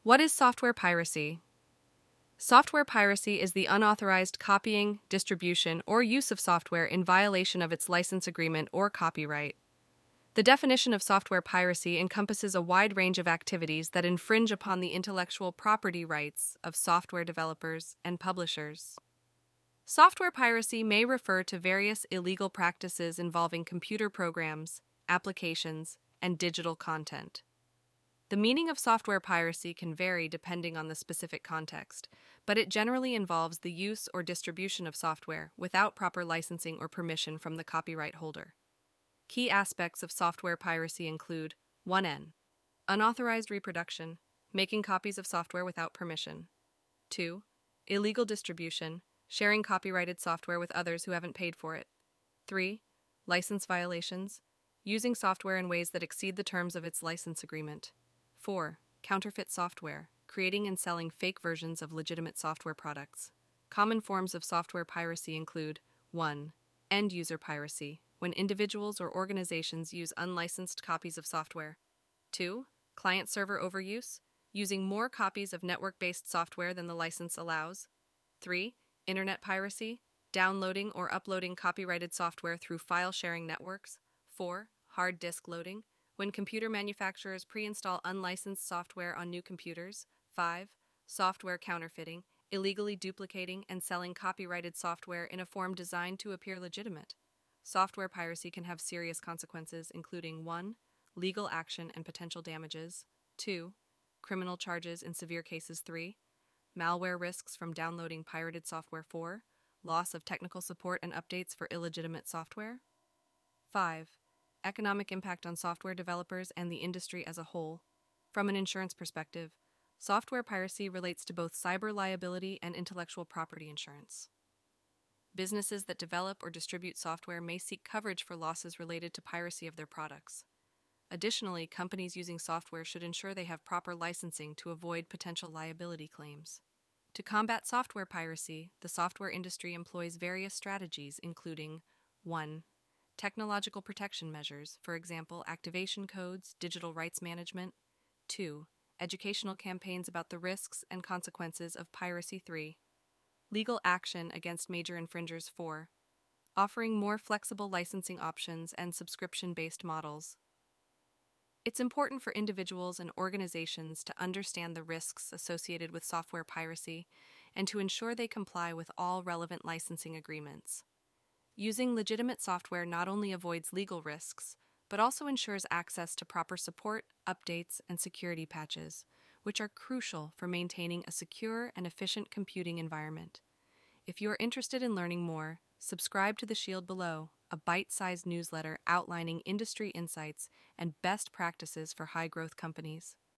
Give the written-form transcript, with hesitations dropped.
What is software piracy? Software piracy is the unauthorized copying, distribution, or use of software in violation of its license agreement or copyright. The definition of software piracy encompasses a wide range of activities that infringe upon the intellectual property rights of software developers and publishers. Software piracy may refer to various illegal practices involving computer programs, applications, and digital content. The meaning of software piracy can vary depending on the specific context, but it generally involves the use or distribution of software without proper licensing or permission from the copyright holder. Key aspects of software piracy include 1N. Unauthorized reproduction, making copies of software without permission. 2. Illegal distribution, sharing copyrighted software with others who haven't paid for it. 3. License violations, using software in ways that exceed the terms of its license agreement. 4. Counterfeit software, creating and selling fake versions of legitimate software products. Common forms of software piracy include 1. End-user piracy, when individuals or organizations use unlicensed copies of software. 2. Client-server overuse, using more copies of network-based software than the license allows. 3. Internet piracy, downloading or uploading copyrighted software through file-sharing networks. 4. Hard disk loading, when computer manufacturers pre-install unlicensed software on new computers. 5. Software counterfeiting, illegally duplicating and selling copyrighted software in a form designed to appear legitimate. Software piracy can have serious consequences, including 1. Legal action and potential damages. 2. Criminal charges in severe cases. 3. Malware risks from downloading pirated software. 4. Loss of technical support and updates for illegitimate software. 5. Economic impact on software developers and the industry as a whole. From an insurance perspective, software piracy relates to both cyber liability and intellectual property insurance. Businesses that develop or distribute software may seek coverage for losses related to piracy of their products. Additionally, companies using software should ensure they have proper licensing to avoid potential liability claims. To combat software piracy, the software industry employs various strategies, including 1. Technological protection measures, for example, activation codes, digital rights management. 2. Educational campaigns about the risks and consequences of piracy. 3. Legal action against major infringers. 4. Offering more flexible licensing options and subscription-based models. It's important for individuals and organizations to understand the risks associated with software piracy and to ensure they comply with all relevant licensing agreements. Using legitimate software not only avoids legal risks, but also ensures access to proper support, updates, and security patches, which are crucial for maintaining a secure and efficient computing environment. If you are interested in learning more, subscribe to The Shield below, a bite-sized newsletter outlining industry insights and best practices for high-growth companies.